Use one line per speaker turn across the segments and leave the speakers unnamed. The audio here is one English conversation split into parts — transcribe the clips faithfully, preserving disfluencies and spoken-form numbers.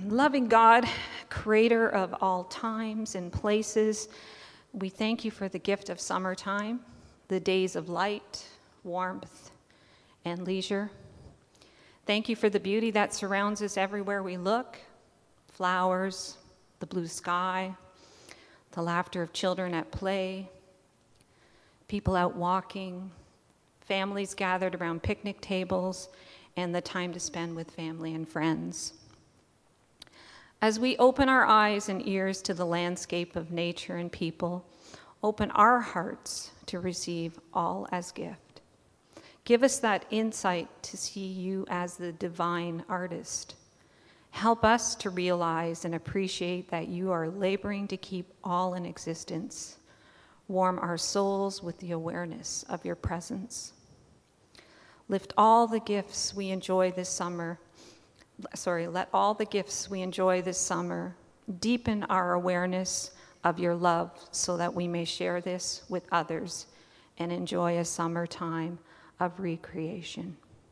Loving God, creator of all times and places, we thank you for the gift of summertime, the days of light, warmth, and leisure. Thank you for the beauty that surrounds us everywhere we look, flowers, the blue sky, the laughter of children at play, people out walking, families gathered around picnic tables, and the time to spend with family and friends. As we open our eyes and ears to the landscape of nature and people, open our hearts to receive all as gift. Give us that insight to see you as the divine artist. Help us to realize and appreciate that you are laboring to keep all in existence. Warm our souls with the awareness of your presence. Lift all the gifts we enjoy this summer Sorry, let all the gifts we enjoy this summer deepen our awareness of your love so that we may share this with others and enjoy a summertime of recreation.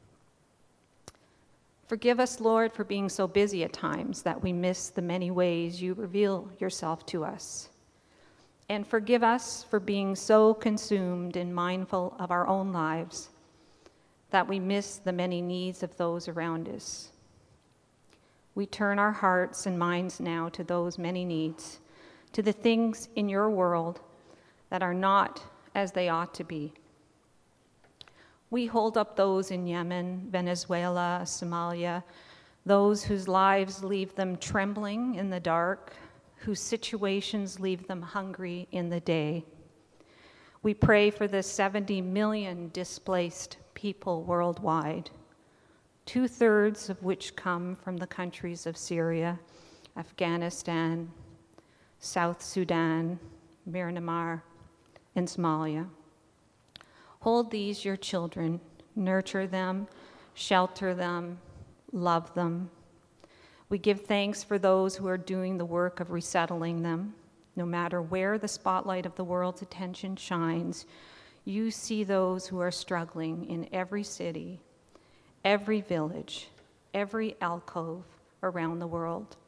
Forgive us, Lord, for being so busy at times that we miss the many ways you reveal yourself to us. And forgive us for being so consumed and mindful of our own lives that we miss the many needs of those around us. We turn our hearts and minds now to those many needs, to the things in your world that are not as they ought to be. We hold up those in Yemen, Venezuela, Somalia, those whose lives leave them trembling in the dark, whose situations leave them hungry in the day. We pray for the seventy million displaced people worldwide, two-thirds of which come from the countries of Syria, Afghanistan, South Sudan, Myanmar, and Somalia. Hold these your children, nurture them, shelter them, love them. We give thanks for those who are doing the work of resettling them. No matter where the spotlight of the world's attention shines, you see those who are struggling in every city, every village, every alcove around the world.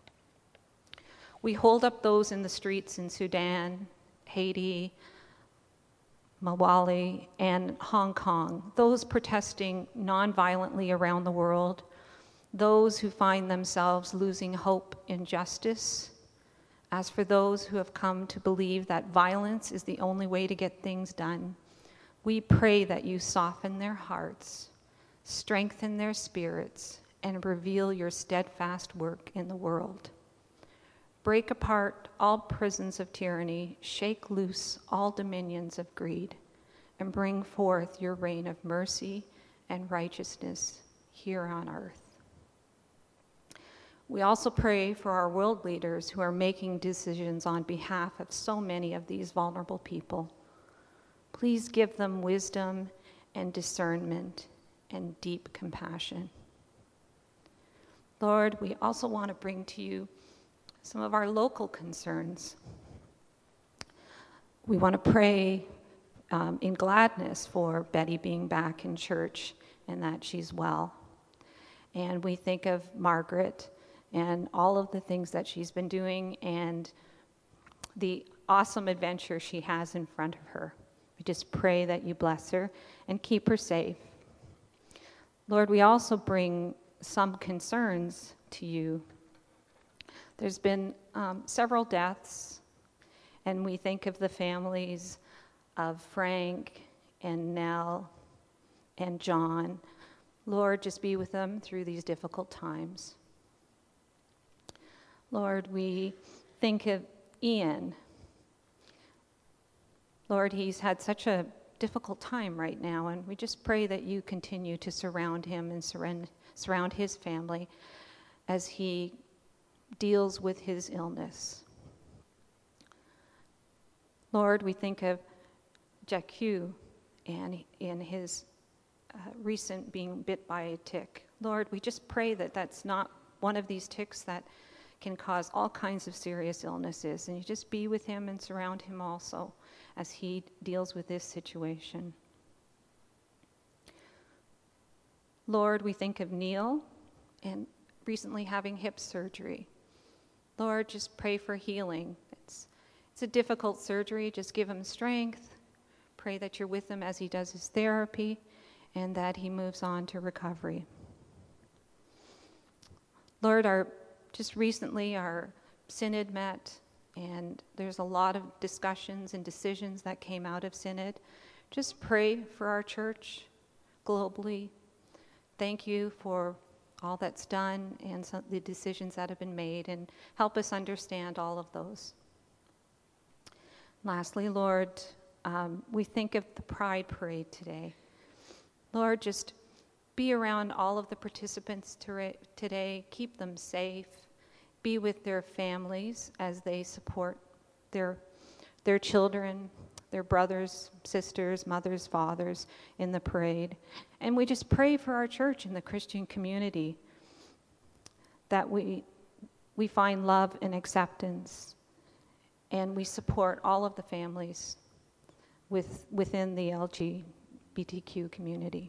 We hold up those in the streets in Sudan, Haiti, Mali, and Hong Kong, those protesting nonviolently around the world, those who find themselves losing hope in justice. As for those who have come to believe that violence is the only way to get things done, we pray that you soften their hearts, strengthen their spirits, and reveal your steadfast work in the world. Break apart all prisons of tyranny, shake loose all dominions of greed, and bring forth your reign of mercy and righteousness here on earth. We also pray for our world leaders who are making decisions on behalf of so many of these vulnerable people. Please give them wisdom and discernment and deep compassion. Lord, we also want to bring to you some of our local concerns. We want to pray um, in gladness for Betty being back in church and that she's well. And we think of Margaret and all of the things that she's been doing and the awesome adventure she has in front of her. We just pray that you bless her and keep her safe. Lord, we also bring some concerns to you. There's been um, several deaths, and we think of the families of Frank and Nell and John. Lord, just be with them through these difficult times. Lord, we think of Ian. Lord, he's had such a difficult time right now, and we just pray that you continue to surround him and surround, surround his family as he deals with his illness. Lord, we think of Jack Hugh and in his uh, recent being bit by a tick. Lord, we just pray that that's not one of these ticks that can cause all kinds of serious illnesses, and you just be with him and surround him also as he deals with this situation. Lord, we think of Neil and recently having hip surgery. Lord, just pray for healing. It's, it's a difficult surgery. Just give him strength. Pray that you're with him as he does his therapy and that he moves on to recovery. Lord, our just recently our synod met, and there's a lot of discussions and decisions that came out of synod. Just pray for our church globally. Thank you for all that's done and some, the decisions that have been made, and help us understand all of those. Lastly, Lord, um, we think of the Pride Parade today. Lord, just be around all of the participants to, today. Keep them safe. Be with their families as they support their, their children, their brothers, sisters, mothers, fathers in the parade. And we just pray for our church and the Christian community that we, we find love and acceptance, and we support all of the families with, within the L G B T Q community.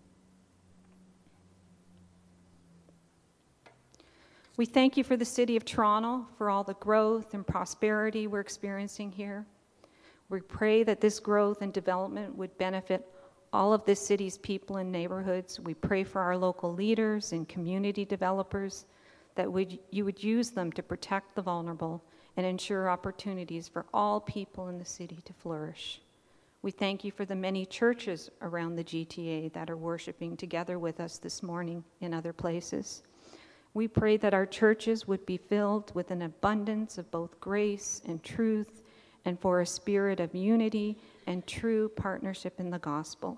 We thank you for the city of Toronto, for all the growth and prosperity we're experiencing here. We pray that this growth and development would benefit all of this city's people and neighborhoods. We pray for our local leaders and community developers, that would, you would use them to protect the vulnerable and ensure opportunities for all people in the city to flourish. We thank you for the many churches around the G T A that are worshiping together with us this morning in other places. We pray that our churches would be filled with an abundance of both grace and truth, and for a spirit of unity and true partnership in the gospel.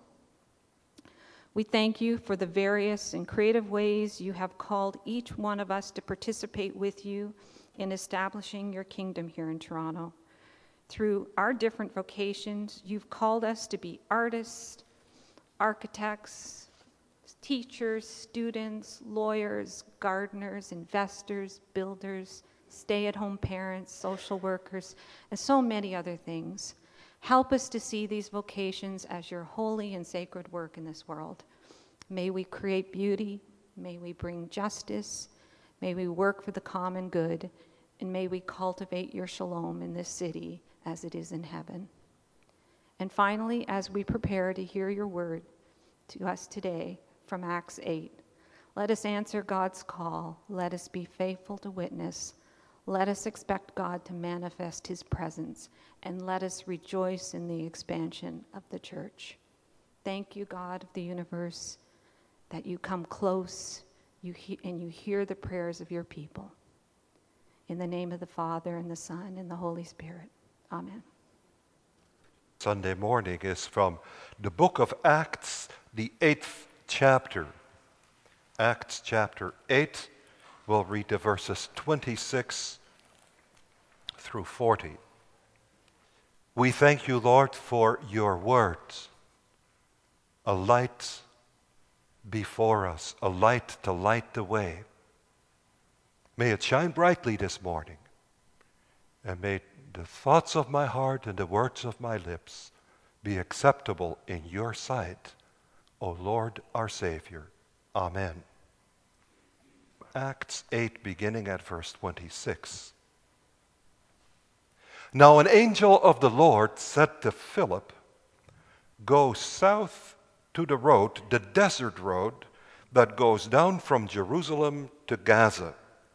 We thank you for the various and creative ways you have called each one of us to participate with you in establishing your kingdom here in Toronto. Through our different vocations, you've called us to be artists, architects, teachers, students, lawyers, gardeners, investors, builders, stay-at-home parents, social workers, and so many other things. Help us to see these vocations as your holy and sacred work in this world. May we create beauty, may we bring justice, may we work for the common good, and may we cultivate your shalom in this city as it is in heaven. And finally, as we prepare to hear your word to us today from Acts eight, let us answer God's call. Let us be faithful to witness. Let us expect God to manifest his presence, and let us rejoice in the expansion of the church. Thank you, God of the universe, that you come close you he- and you hear the prayers of your people. In the name of the Father, and the Son, and the Holy Spirit. Amen.
Sunday morning is from the book of Acts, the eighth chapter. Acts chapter eight. We'll read the verses twenty-six through forty. We thank you, Lord, for your word, a light before us, a light to light the way. May it shine brightly this morning, and may the thoughts of my heart and the words of my lips be acceptable in your sight, O Lord, our Savior. Amen. Acts eight, beginning at verse twenty-six. Now an angel of the Lord said to Philip, "Go south to the road, the desert road, that goes down from Jerusalem to Gaza."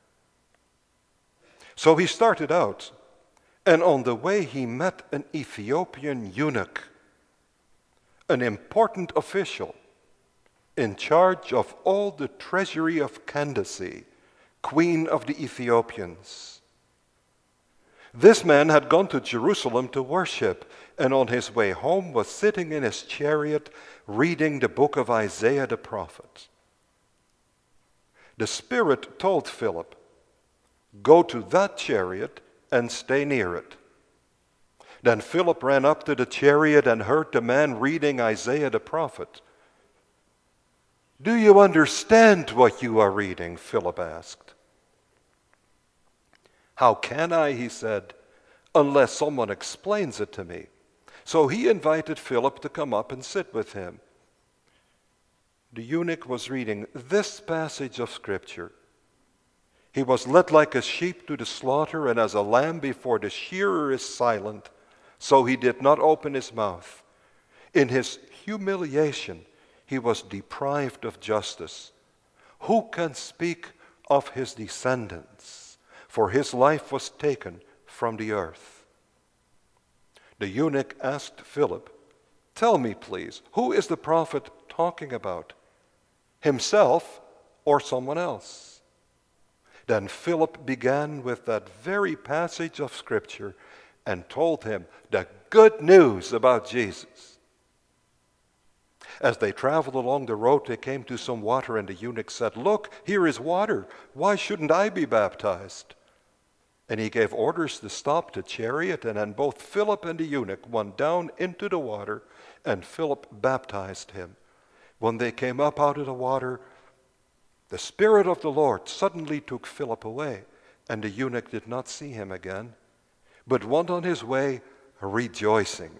So he started out, and on the way he met an Ethiopian eunuch, an important official in charge of all the treasury of Candace, queen of the Ethiopians. This man had gone to Jerusalem to worship, and on his way home was sitting in his chariot reading the book of Isaiah the prophet. The Spirit told Philip, "Go to that chariot and stay near it." Then Philip ran up to the chariot and heard the man reading Isaiah the prophet. "Do you understand what you are reading?" Philip asked. "How can I," he said, "unless someone explains it to me?" So he invited Philip to come up and sit with him. The eunuch was reading this passage of Scripture. He was led like a sheep to the slaughter, and as a lamb before the shearer is silent, so he did not open his mouth. In his humiliation, he was deprived of justice. Who can speak of his descendants? For his life was taken from the earth. The eunuch asked Philip, "Tell me, please, who is the prophet talking about? Himself or someone else?" Then Philip began with that very passage of Scripture and told him the good news about Jesus. As they traveled along the road, they came to some water, and the eunuch said, "Look, here is water. Why shouldn't I be baptized?" And he gave orders to stop the chariot, and then both Philip and the eunuch went down into the water, and Philip baptized him. When they came up out of the water, the Spirit of the Lord suddenly took Philip away, and the eunuch did not see him again, but went on his way rejoicing.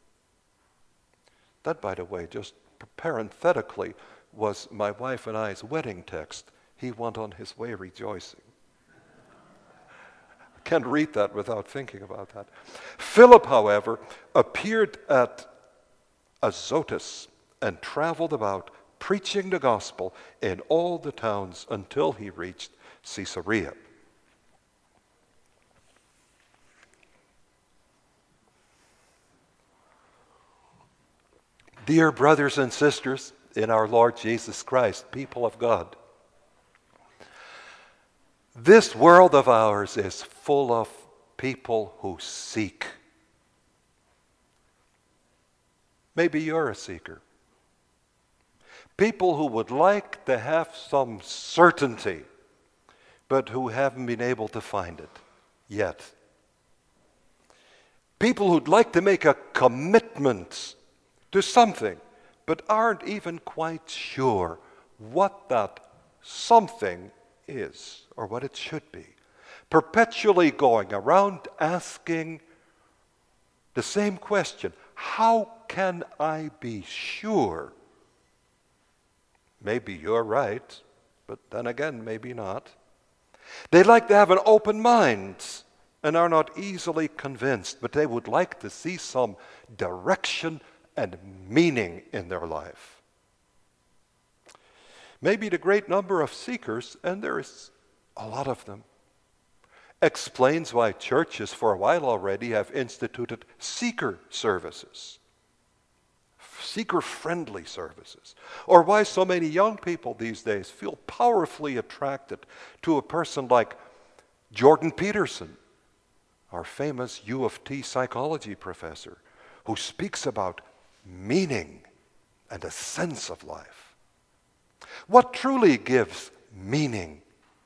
That, by the way, just parenthetically, was my wife and I's wedding text. He went on his way rejoicing. I can't read that without thinking about that. Philip, however, appeared at Azotus and traveled about, preaching the gospel in all the towns until he reached Caesarea. Dear brothers and sisters in our Lord Jesus Christ, people of God, this world of ours is full of people who seek. Maybe you're a seeker. People who would like to have some certainty, but who haven't been able to find it yet. People who'd like to make a commitment to something, but aren't even quite sure what that something is or what it should be. Perpetually going around asking the same question: how can I be sure? Maybe you're right, but then again, maybe not. They like to have an open mind and are not easily convinced, but they would like to see some direction and meaning in their life. Maybe the great number of seekers, and there is a lot of them, explains why churches for a while already have instituted seeker services, seeker-friendly services, or why so many young people these days feel powerfully attracted to a person like Jordan Peterson, our famous U of T psychology professor, who speaks about meaning and a sense of life. What truly gives meaning?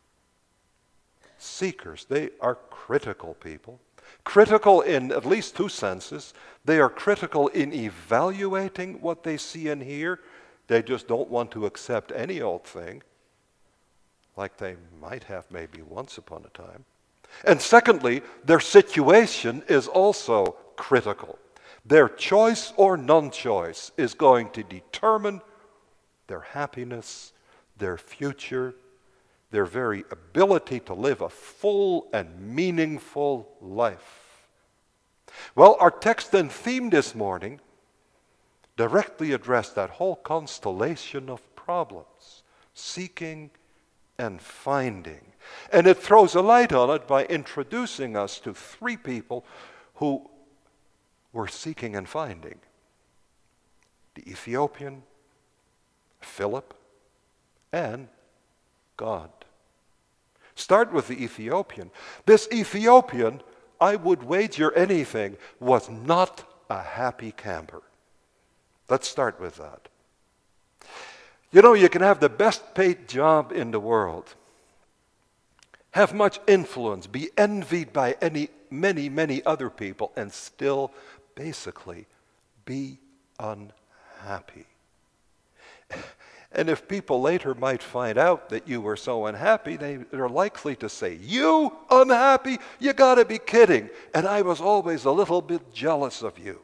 Seekers, they are critical people. Critical in at least two senses. They are critical in evaluating what they see and hear. They just don't want to accept any old thing, like they might have maybe once upon a time. And secondly, their situation is also critical. Their choice or non-choice is going to determine their happiness, their future, their very ability to live a full and meaningful life. Well, our text and theme this morning directly address that whole constellation of problems, seeking and finding. And it throws a light on it by introducing us to three people who were seeking and finding: the Ethiopian, Philip, and God. Start with the Ethiopian. This Ethiopian, I would wager anything, was not a happy camper. Let's start with that. You know, you can have the best paid job in the world, have much influence, be envied by any, many, many other people, and still basically be unhappy. And if people later might find out that you were so unhappy, they are likely to say, "You unhappy? You gotta be kidding. And I was always a little bit jealous of you."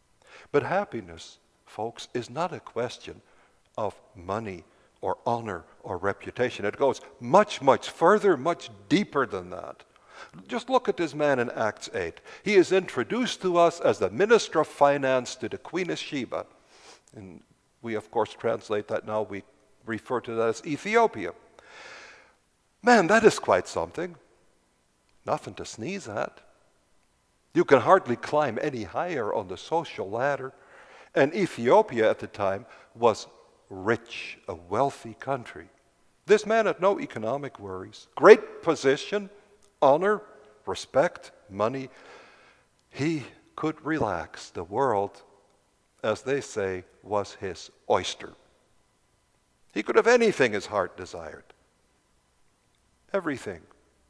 But happiness, folks, is not a question of money or honor or reputation. It goes much, much further, much deeper than that. Just look at this man in Acts eight. He is introduced to us as the minister of finance to the Queen of Sheba. And we, of course, translate that now. We refer to that as Ethiopia. Man, that is quite something. Nothing to sneeze at. You can hardly climb any higher on the social ladder. And Ethiopia at the time was rich, a wealthy country. This man had no economic worries. Great position, honor, respect, money. He could relax. The world, as they say, was his oyster. He could have anything his heart desired. Everything.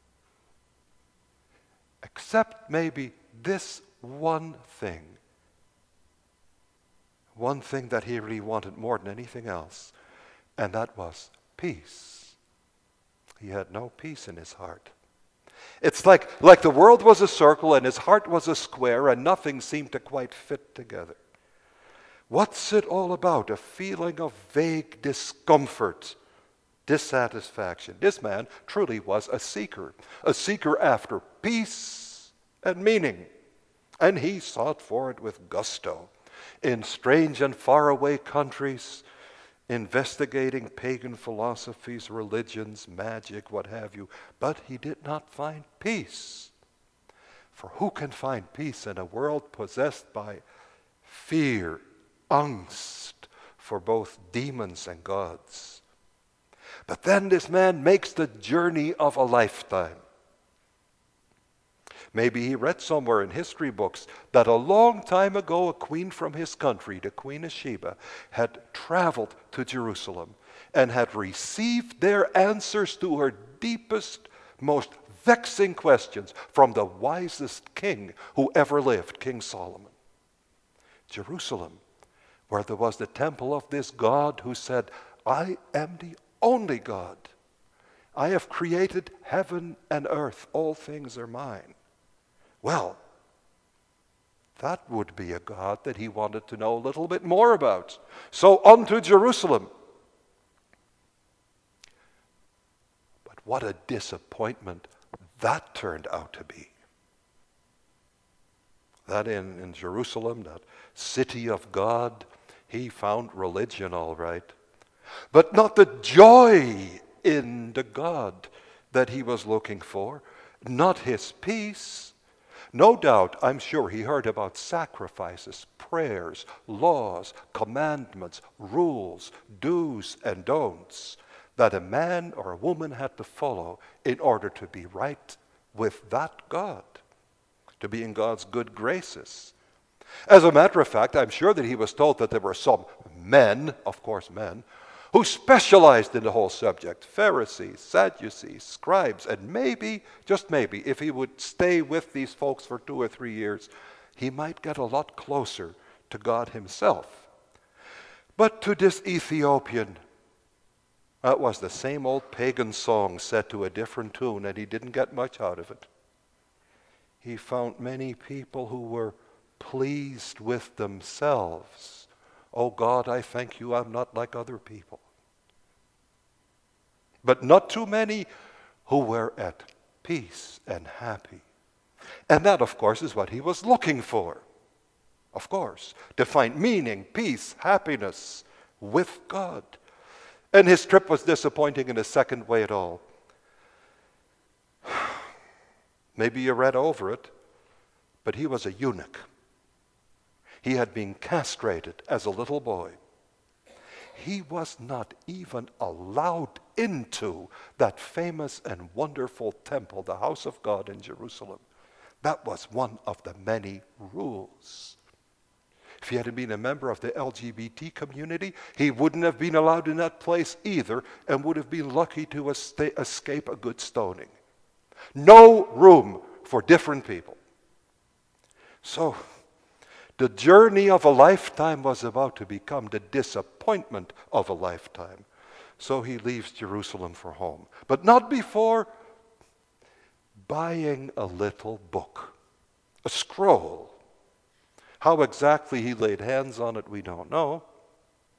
Except maybe this one thing. One thing that he really wanted more than anything else. And that was peace. He had no peace in his heart. It's like, like the world was a circle and his heart was a square and nothing seemed to quite fit together. What's it all about? A feeling of vague discomfort, dissatisfaction. This man truly was a seeker, a seeker after peace and meaning. And he sought for it with gusto. In strange and faraway countries, investigating pagan philosophies, religions, magic, what have you. But he did not find peace. For who can find peace in a world possessed by fear, angst for both demons and gods? But then this man makes the journey of a lifetime. Maybe he read somewhere in history books that a long time ago a queen from his country, the Queen of Sheba, had traveled to Jerusalem and had received their answers to her deepest, most vexing questions from the wisest king who ever lived, King Solomon. Jerusalem, where there was the temple of this God who said, I am the only God. I have created heaven and earth. All things are mine. Well, that would be a God that he wanted to know a little bit more about. So on to Jerusalem. But what a disappointment that turned out to be. That in, in Jerusalem, that city of God, he found religion all right. But not the joy in the God that he was looking for. Not his peace. No doubt, I'm sure he heard about sacrifices, prayers, laws, commandments, rules, do's and don'ts that a man or a woman had to follow in order to be right with that God, to be in God's good graces. As a matter of fact, I'm sure that he was told that there were some men, of course men, who specialized in the whole subject, Pharisees, Sadducees, scribes, and maybe, just maybe, if he would stay with these folks for two or three years, he might get a lot closer to God himself. But to this Ethiopian, that was the same old pagan song set to a different tune, and he didn't get much out of it. He found many people who were pleased with themselves. Oh God, I thank you, I'm not like other people. But not too many who were at peace and happy. And that, of course, is what he was looking for. Of course, to find meaning, peace, happiness with God. And his trip was disappointing in a second way at all. Maybe you read over it, but he was a eunuch. He had been castrated as a little boy. He was not even allowed into that famous and wonderful temple, the house of God in Jerusalem. That was one of the many rules. If he had been a member of the L G B T community, he wouldn't have been allowed in that place either and would have been lucky to escape a good stoning. No room for different people. So, the journey of a lifetime was about to become the disappointment of a lifetime. So he leaves Jerusalem for home. But not before buying a little book, a scroll. How exactly he laid hands on it, we don't know.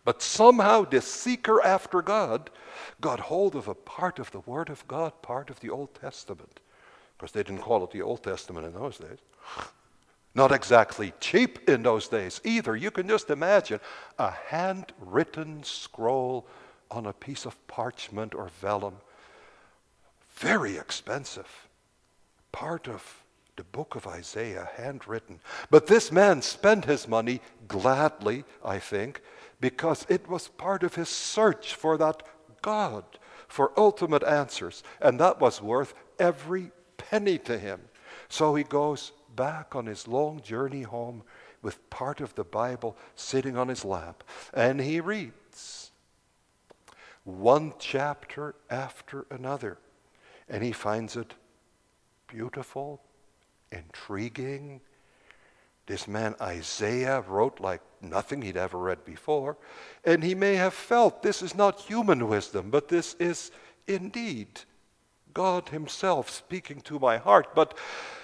But somehow this seeker after God got hold of a part of the Word of God, part of the Old Testament. Of course, they didn't call it the Old Testament in those days. Not exactly cheap in those days either. You can just imagine a handwritten scroll on a piece of parchment or vellum. Very expensive. Part of the book of Isaiah, handwritten. But this man spent his money gladly, I think, because it was part of his search for that God, for ultimate answers. And that was worth every penny to him. So he goes back on his long journey home with part of the Bible sitting on his lap. And he reads one chapter after another. And he finds it beautiful, intriguing. This man Isaiah wrote like nothing he'd ever read before. And he may have felt this is not human wisdom, but this is indeed God himself speaking to my heart. But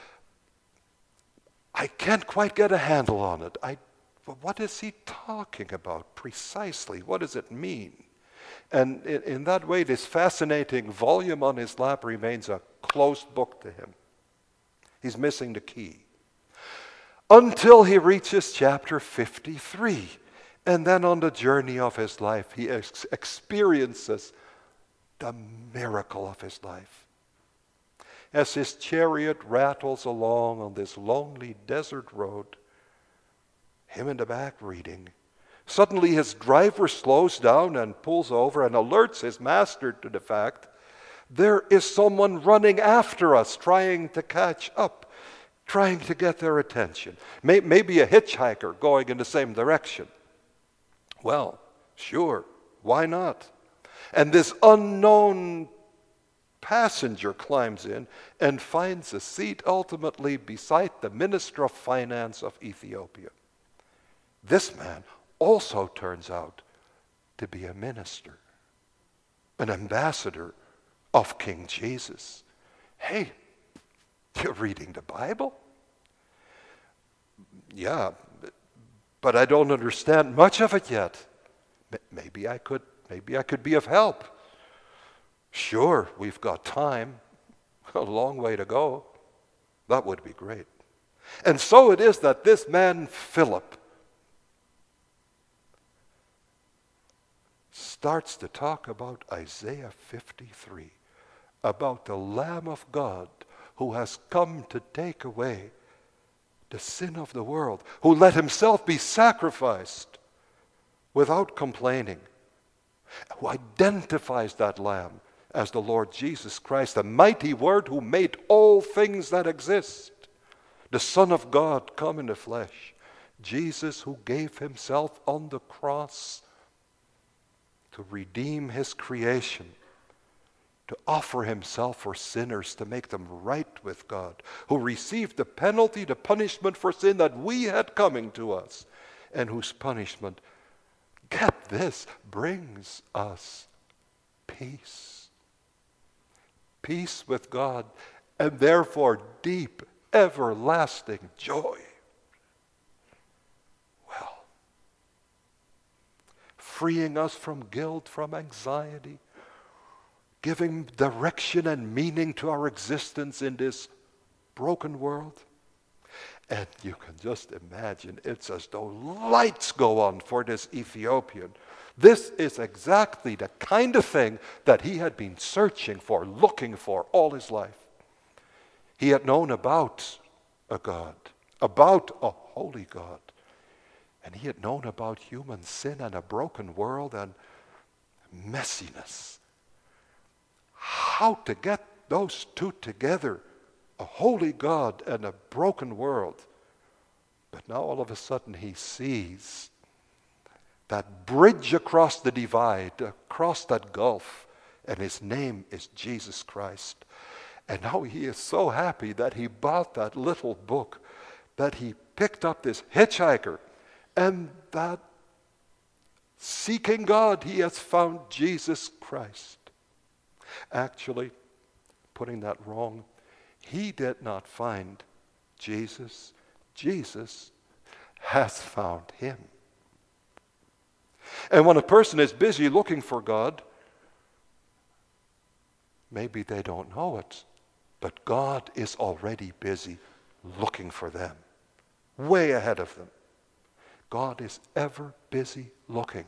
I can't quite get a handle on it. I, what is he talking about precisely? What does it mean? And in, in that way, this fascinating volume on his lap remains a closed book to him. He's missing the key. Until he reaches chapter fifty-three. And then on the journey of his life, he ex- experiences the miracle of his life. As his chariot rattles along on this lonely desert road, him in the back reading, suddenly his driver slows down and pulls over and alerts his master to the fact there is someone running after us, trying to catch up, trying to get their attention. Maybe a hitchhiker going in the same direction. Well, sure, why not? And this unknown passenger climbs in and finds a seat ultimately beside the minister of finance of Ethiopia. This man also turns out to be a minister, an ambassador of King Jesus. Hey, you're reading the Bible? Yeah, but I don't understand much of it yet. Maybe I could, maybe I could be of help. Sure, we've got time, a long way to go. That would be great. And so it is that this man, Philip, starts to talk about Isaiah fifty-three, about the Lamb of God who has come to take away the sin of the world, who let himself be sacrificed without complaining, who identifies that Lamb as the Lord Jesus Christ, the mighty Word who made all things that exist, the Son of God come in the flesh, Jesus who gave himself on the cross to redeem his creation, to offer himself for sinners, to make them right with God, who received the penalty, the punishment for sin that we had coming to us, and whose punishment, get this, brings us peace. Peace with God, and therefore deep, everlasting joy. Well, freeing us from guilt, from anxiety, giving direction and meaning to our existence in this broken world. And you can just imagine, it's as though lights go on for this Ethiopian. This is exactly the kind of thing that he had been searching for, looking for all his life. He had known about a God, about a holy God. And he had known about human sin and a broken world and messiness. How to get those two together, a holy God and a broken world. But now all of a sudden he sees that bridge across the divide, across that gulf, and his name is Jesus Christ. And now he is so happy that he bought that little book, that he picked up this hitchhiker, and that seeking God, he has found Jesus Christ. Actually, putting that wrong, he did not find Jesus. Jesus has found him. And when a person is busy looking for God, maybe they don't know it, but God is already busy looking for them, way ahead of them. God is ever busy looking,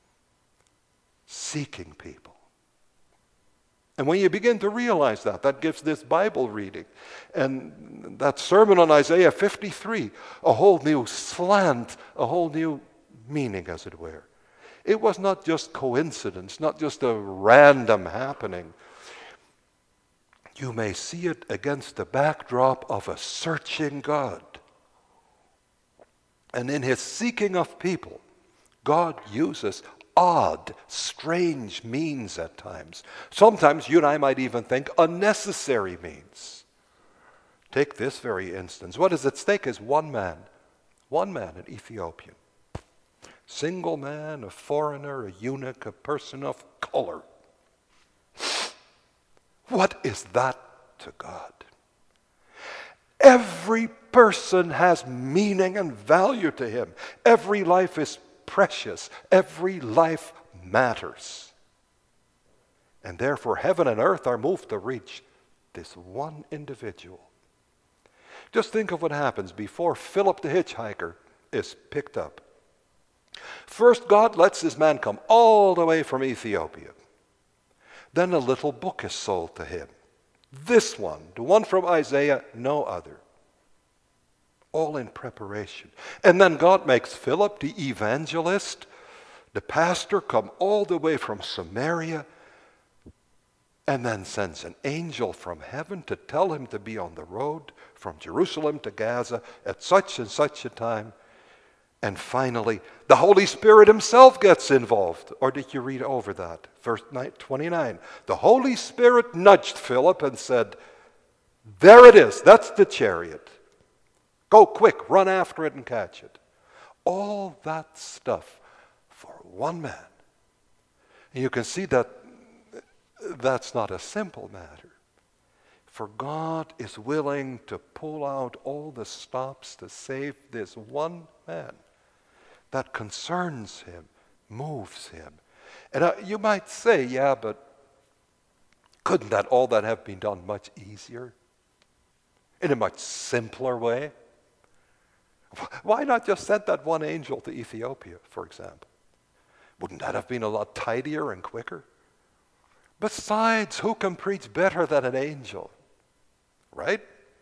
seeking people. And when you begin to realize that, that gives this Bible reading and that sermon on Isaiah fifty-three a whole new slant, a whole new meaning, as it were. It was not just coincidence, not just a random happening. You may see it against the backdrop of a searching God. And in his seeking of people, God uses odd, strange means at times. Sometimes you and I might even think unnecessary means. Take this very instance. What is at stake is one man. One man, an Ethiopian. Single man, a foreigner, a eunuch, a person of color. What is that to God? Every person has meaning and value to him. Every life is precious. Every life matters. And therefore heaven and earth are moved to reach this one individual. Just think of what happens before Philip the hitchhiker is picked up. First, God lets this man come all the way from Ethiopia. Then a little book is sold to him. This one, the one from Isaiah, no other. All in preparation. And then God makes Philip, the evangelist, the pastor, come all the way from Samaria, and then sends an angel from heaven to tell him to be on the road from Jerusalem to Gaza at such and such a time. And finally, the Holy Spirit himself gets involved. Or did you read over that? Verse twenty-nine. The Holy Spirit nudged Philip and said, there it is, that's the chariot. Go quick, run after it and catch it. All that stuff for one man. And you can see that that's not a simple matter. For God is willing to pull out all the stops to save this one man. That concerns him, moves him. And uh, you might say, yeah, but couldn't that all that have been done much easier? In a much simpler way? Why not just send that one angel to Ethiopia, for example? Wouldn't that have been a lot tidier and quicker? Besides, who can preach better than an angel? Right?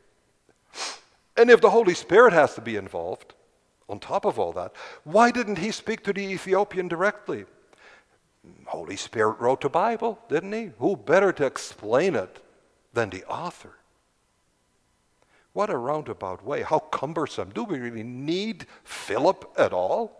And if the Holy Spirit has to be involved, on top of all that, why didn't he speak to the Ethiopian directly? Holy Spirit wrote the Bible, didn't he? Who better to explain it than the author? What a roundabout way. How cumbersome. Do we really need Philip at all?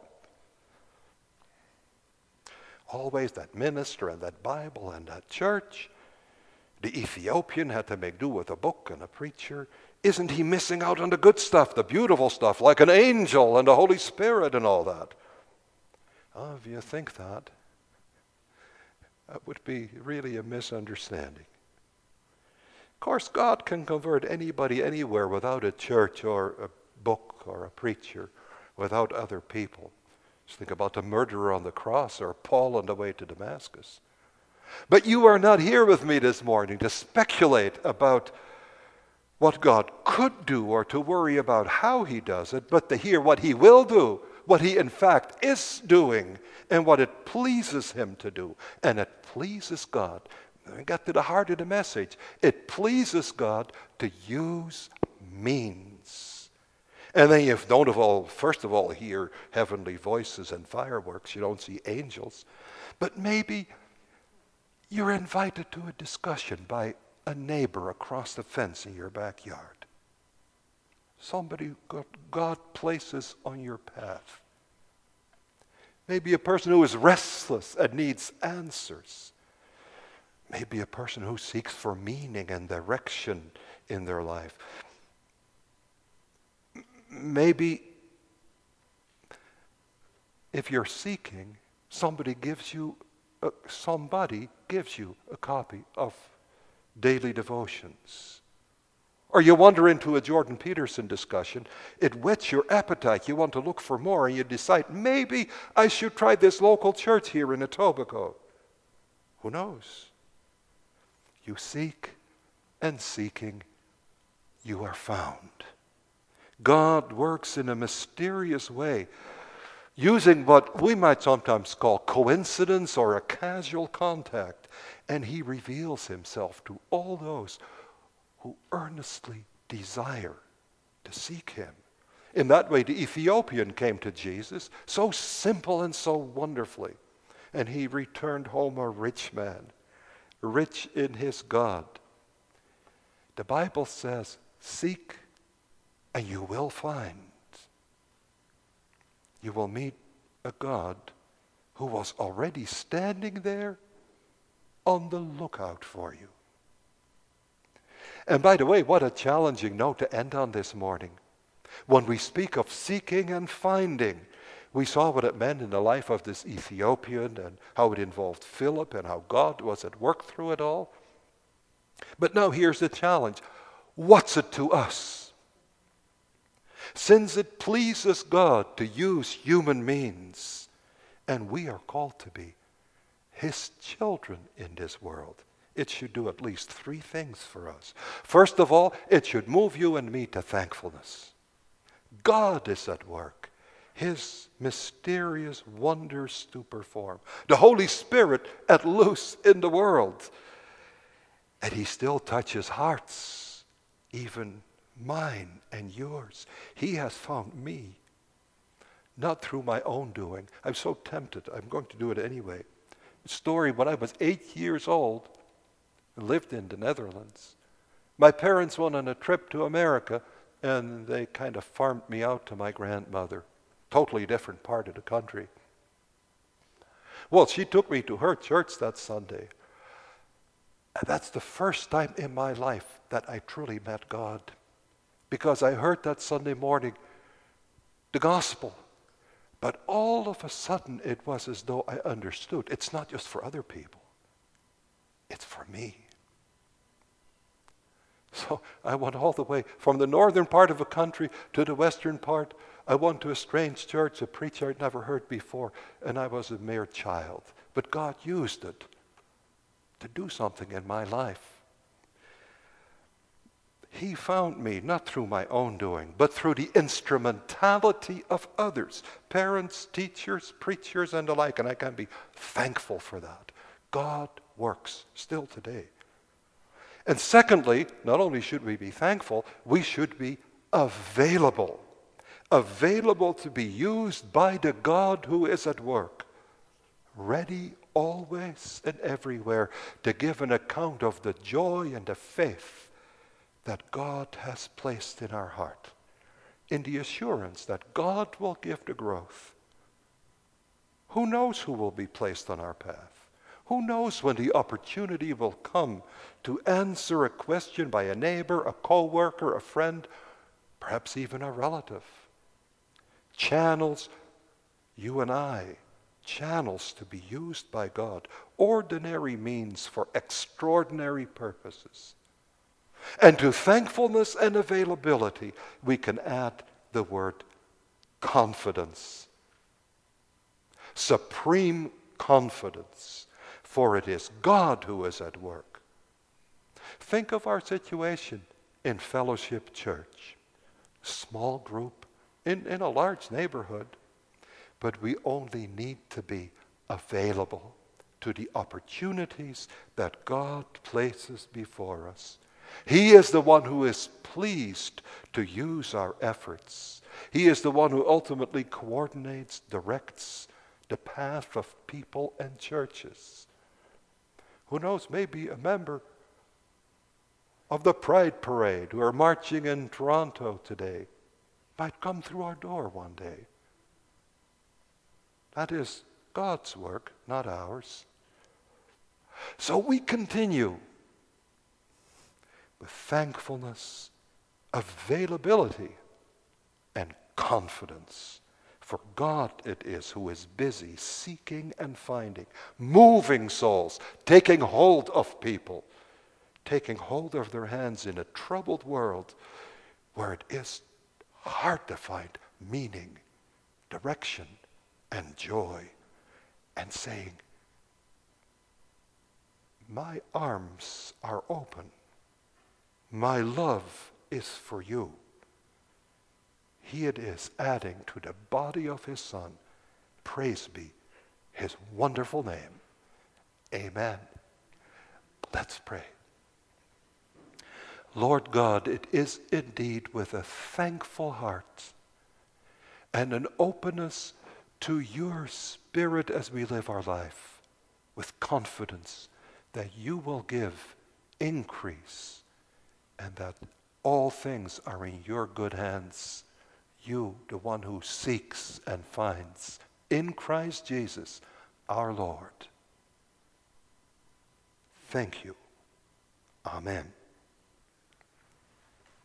Always that minister and that Bible and that church. The Ethiopian had to make do with a book and a preacher. Isn't he missing out on the good stuff, the beautiful stuff, like an angel and the Holy Spirit and all that? Oh, if you think that, that would be really a misunderstanding. Of course, God can convert anybody anywhere without a church or a book or a preacher, without other people. Just think about the murderer on the cross or Paul on the way to Damascus. But you are not here with me this morning to speculate about what God could do or to worry about how he does it, but to hear what he will do, what he in fact is doing, and what it pleases him to do. And it pleases God. I got to the heart of the message. It pleases God to use means. And then you don't of all, first of all, hear heavenly voices and fireworks. You don't see angels. But maybe you're invited to a discussion by a neighbor across the fence in your backyard. Somebody God places on your path. Maybe a person who is restless and needs answers. Maybe a person who seeks for meaning and direction in their life. Maybe if you're seeking, somebody gives you a, somebody gives you a copy of Daily Devotions Or you wander into a Jordan Peterson discussion. It whets your appetite. You want to look for more, and you decide, maybe I should try this local church here in Etobicoke. Who knows? You seek, and seeking, you are found. God works in a mysterious way, using what we might sometimes call coincidence or a casual contact, and he reveals himself to all those who earnestly desire to seek him. In that way, the Ethiopian came to Jesus, so simple and so wonderfully, and he returned home a rich man, rich in his God. The Bible says, seek and you will find. You will meet a God who was already standing there on the lookout for you. And by the way, what a challenging note to end on this morning. When we speak of seeking and finding, we saw what it meant in the life of this Ethiopian and how it involved Philip and how God was at work through it all. But now here's the challenge. What's it to us? Since it pleases God to use human means, and we are called to be his children in this world, it should do at least three things for us. First of all, it should move you and me to thankfulness. God is at work. His mysterious wonders to perform. The Holy Spirit at loose in the world. And he still touches hearts, even mine and yours. He has found me, not through my own doing. I'm so tempted. I'm going to do it anyway. A story, when I was eight years old, I lived in the Netherlands. My parents went on a trip to America, and they kind of farmed me out to my grandmother. Totally different part of the country. Well, she took me to her church that Sunday. And that's the first time in my life that I truly met God. Because I heard that Sunday morning the gospel. But all of a sudden it was as though I understood. It's not just for other people. It's for me. So I went all the way from the northern part of a country to the western part. I went to a strange church, a preacher I'd never heard before, and I was a mere child. But God used it to do something in my life. He found me not through my own doing, but through the instrumentality of others, parents, teachers, preachers, and the like, and I can be thankful for that. God works still today. And secondly, not only should we be thankful, we should be available. Available to be used by the God who is at work. Ready always and everywhere to give an account of the joy and the faith that God has placed in our heart. In the assurance that God will give the growth. Who knows who will be placed on our path? Who knows when the opportunity will come to answer a question by a neighbor, a co-worker, a friend, perhaps even a relative. Channels, you and I, channels to be used by God. Ordinary means for extraordinary purposes. And to thankfulness and availability, we can add the word confidence. Supreme confidence. For it is God who is at work. Think of our situation in Fellowship Church. Small group, in, in a large neighborhood. But we only need to be available to the opportunities that God places before us. He is the one who is pleased to use our efforts. He is the one who ultimately coordinates, directs the path of people and churches. Who knows, maybe a member of the Pride Parade who are marching in Toronto today might come through our door one day. That is God's work, not ours. So we continue with thankfulness, availability, and confidence. For God it is who is busy seeking and finding, moving souls, taking hold of people, taking hold of their hands in a troubled world where it is hard to find meaning, direction, and joy, and saying, my arms are open. My love is for you. He it is adding to the body of his Son. Praise be his wonderful name. Amen. Let's pray. Lord God, it is indeed with a thankful heart and an openness to your Spirit as we live our life, with confidence that you will give increase and that all things are in your good hands. You, the one who seeks and finds, in Christ Jesus, our Lord. Thank you. Amen.